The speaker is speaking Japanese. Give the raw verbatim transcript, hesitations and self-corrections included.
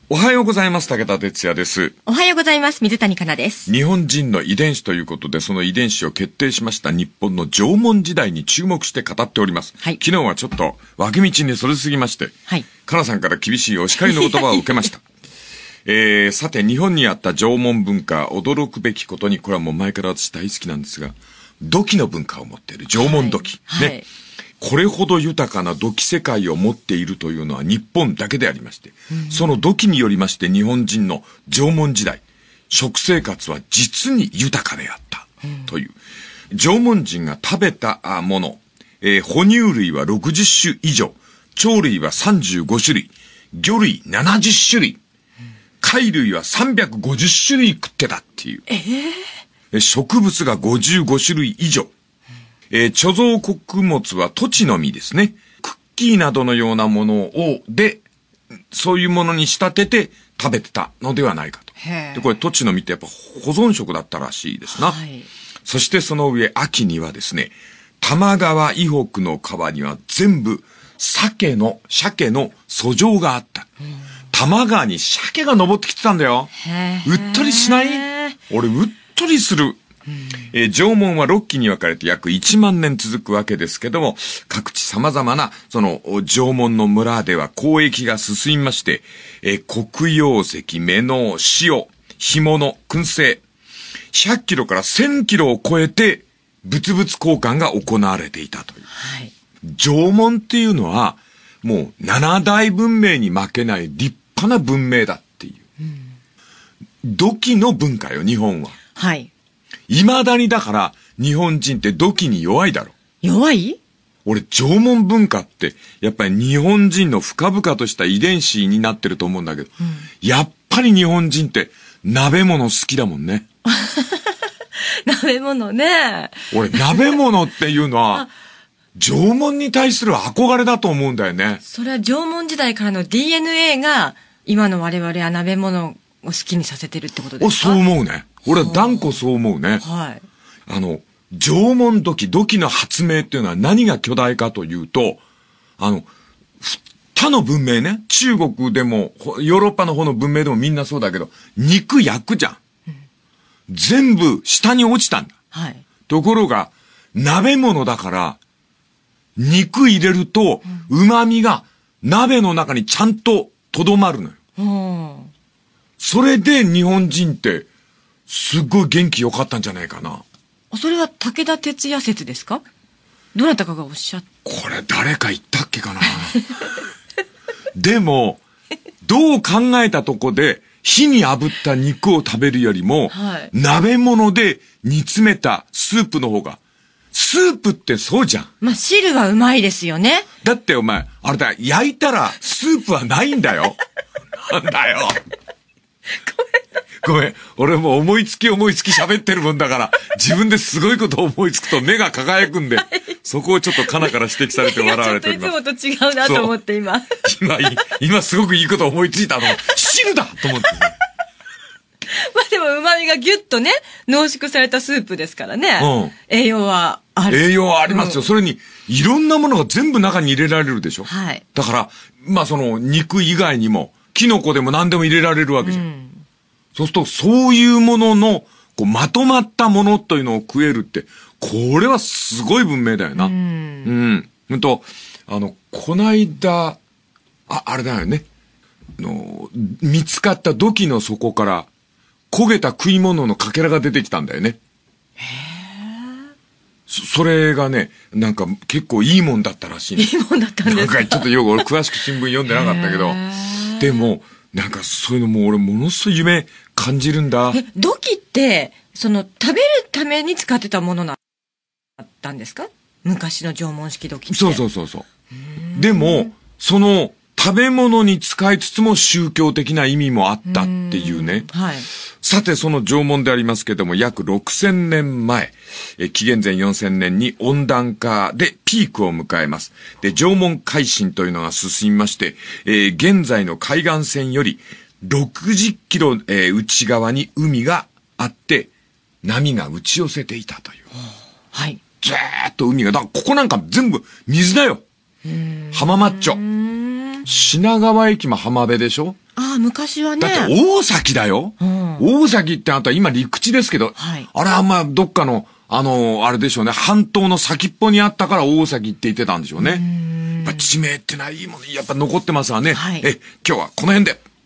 おはようございます。武田哲也です。 おはようございます。水谷香奈です。 日本人の遺伝子ということで、その遺伝子を決定しました日本の縄文時代に注目して語っております。はい、昨日はちょっと脇道にそれすぎまして、はい、香奈さんから厳しいお叱りの言葉を受けました。えー、さて、日本にあった縄文文化、驚くべきことに、これはもう前から私大好きなんですが、土器の文化を持っている縄文土器。はい、ね。はい、これほど豊かな土器世界を持っているというのは日本だけでありまして、うん、その土器によりまして日本人の縄文時代、食生活は実に豊かであったという。うん、縄文人が食べたもの、えー、哺乳類はろくじゅっしゅ以上、鳥類はさんじゅうごしゅるい、魚類ななじゅっしゅるい、貝類はさんびゃくごじゅっしゅるい食ってたっていう。えー、植物がごじゅうごしゅるい以上。えー、貯蔵穀物は土地の実ですね。クッキーなどのようなものを、で、そういうものに仕立てて食べてたのではないかと。で、これ土地の実ってやっぱ保存食だったらしいですな。はい、そしてその上、秋にはですね、玉川以北の川には全部、鮭の、鮭の遡上があった。うん、玉川に鮭が登ってきてたんだよ。うっとりしない？俺、うっとりする。えー、縄文はろっきに分かれて約いちまんねん続くわけですけども、各地様々な、その、縄文の村では交易が進みまして、えー、黒曜石、メノウ、塩、干物、燻製、ひゃっキロからせんキロを超えて、物々交換が行われていたという。はい、縄文っていうのは、もう七大文明に負けない立派な文明だっていう。うん、土器の文化よ、日本は。はい。未だにだから日本人って土器に弱いだろ。 弱い？ 俺縄文文化ってやっぱり日本人の深々とした遺伝子になってると思うんだけど、うん、やっぱり日本人って鍋物好きだもんね。 鍋物ね。 俺鍋物っていうのは縄文に対する憧れだと思うんだよね。 それは縄文時代からの ディーエヌエー が今の我々は鍋物を好きにさせてるってことですか？ そう思うね。俺は断固そう思うね。はい。あの、縄文土器、土器の発明っていうのは何が巨大かというと、あの、他の文明ね、中国でも、ヨーロッパの方の文明でもみんなそうだけど、肉焼くじゃん。うん、全部下に落ちたんだ。はい。ところが、鍋物だから、肉入れると、旨味が鍋の中にちゃんと留まるのよ。うん。それで日本人って、すっごい元気良かったんじゃないかな。 それは武田鉄矢説ですか？どなたかがおっしゃっこれ誰か言ったっけかな。でも、どう考えたとこで火に炙った肉を食べるよりも、はい、鍋物で煮詰めたスープの方が、スープってそうじゃん。 まあ、汁はうまいですよね。 だってお前、あれだ、焼いたらスープはないんだよ。なんだよ。ごめん。俺も思いつき思いつき喋ってるもんだから、自分ですごいこと思いつくと目が輝くんで、はい、そこをちょっとカナから指摘されて笑われております。 ちょっといつもと違うなと思って今。 今、今すごくいいこと思いついたの。汁だと思って、ね。 まあでも旨味がギュッとね、濃縮されたスープですからね。うん、栄養はある。 栄養はありますよ。うん、それに、いろんなものが全部中に入れられるでしょ。はい。だから、まあその肉以外にも、キノコでも何でも入れられるわけじゃん。うん、そうすると、そういうものの、こう、まとまったものというのを食えるって、これはすごい文明だよな。うん。うん。ほんと、あの、こないだ、あ、あれだよね。の、見つかった土器の底から、焦げた食い物のかけらが出てきたんだよね。へー。そ、それがね、なんか結構いいもんだったらしい、ね。 いいもんだったんですか？ なんかちょっとよく俺詳しく新聞読んでなかったけど、でも、なんかそういうのも俺ものすごい夢感じるんだ。 え、土器って、その食べるために使ってたものだったんですか？昔の縄文式土器って。 そうそうそうそう。でも、その食べ物に使いつつも宗教的な意味もあったっていうね。はい。さてその縄文でありますけども、約ろくせんねんまえ、え紀元前よんせんねんに温暖化でピークを迎えます。で、縄文海進というのが進みまして、えー、現在の海岸線よりろくじゅっキロ、えー、内側に海があって、波が打ち寄せていたという。はい。ずーっと海が、だからここなんか全部水だよ。浜マッチョ。 品川駅も浜辺でしょ。 ああ、昔はね。 だって大崎だよ。うん、大崎ってあんた今陸地ですけど、はい、あれはまあどっかの、あの、あれでしょうね、半島の先っぽにあったから大崎って言ってたんでしょうね。やっぱ地名ってのはいいもの、やっぱ残ってますわね。はい、え、今日はこの辺で。